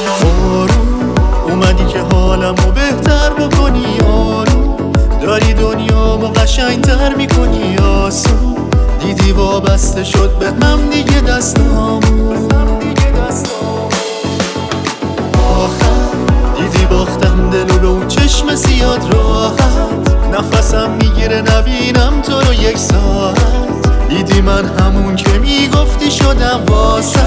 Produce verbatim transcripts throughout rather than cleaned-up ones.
آروم اومدی که حالمو بهتر بکنی، آروم داری دنیامو قشنگتر میکنی، آسون دیدی وابسته شد به هم دیگه دستامون. آخر دیدی باختم دلو به اون چشم سیاد راحت، نفسم میگیره نبینم تو رو یک ساعت. دیدی من همون که میگفتی شدم واسه،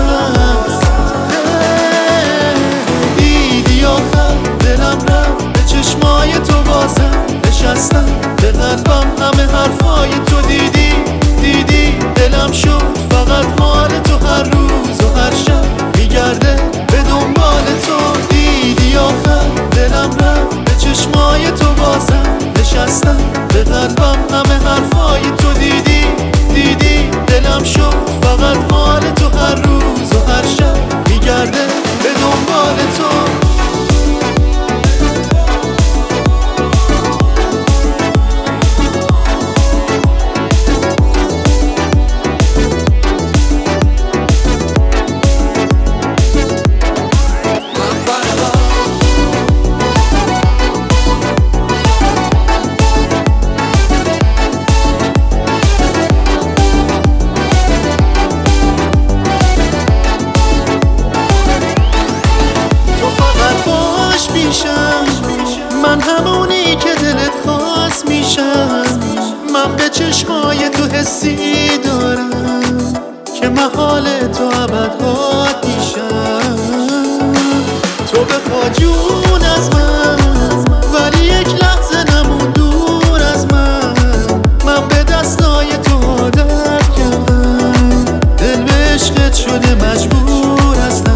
دیدی آخر دلم رفت به چشمای تو بازم، نشستم به قلبم همه حرفای تو دیدی دیدی دلم شد فقط مال تو، هر روز و هر شب میگرده به دنبال تو. دیدی آخر دلم رفت به چشمای تو بازم، نشستم به قلبم همه حرفای تو دیدی دیدی دلم شد فقط مال تو، هر روز و هر شب میگرده به دنبال تو. من همونی که دلت خواست میشم، من به چشمای تو حسی دارم که محال تو ابد عادیشم. تو بخوا جون از من ولی یک لحظه نمون دور از من، من به دستای تو عادت کردم، دل به عشقت شده مجبور هستم.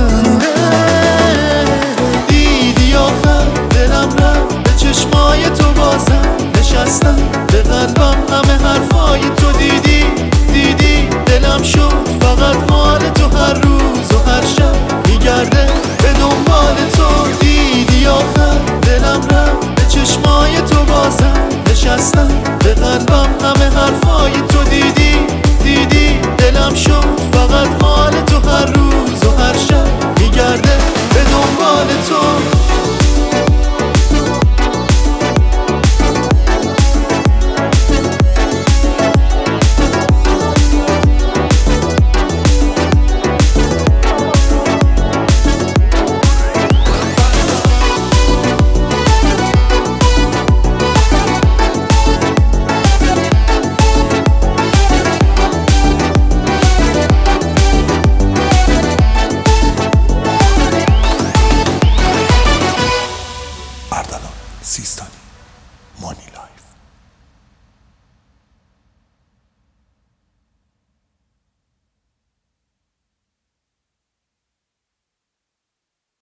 چشمای تو بازم، نشستم به قلبم همه حرفای تو دیدی دیدی دلم شد فقط مال تو، هر روز و هر شب میگرده به دنبال تو. دیدی آخر دلم رفت به چشمای تو بازم، نشستم به قلبم همه حرفای تو دیدی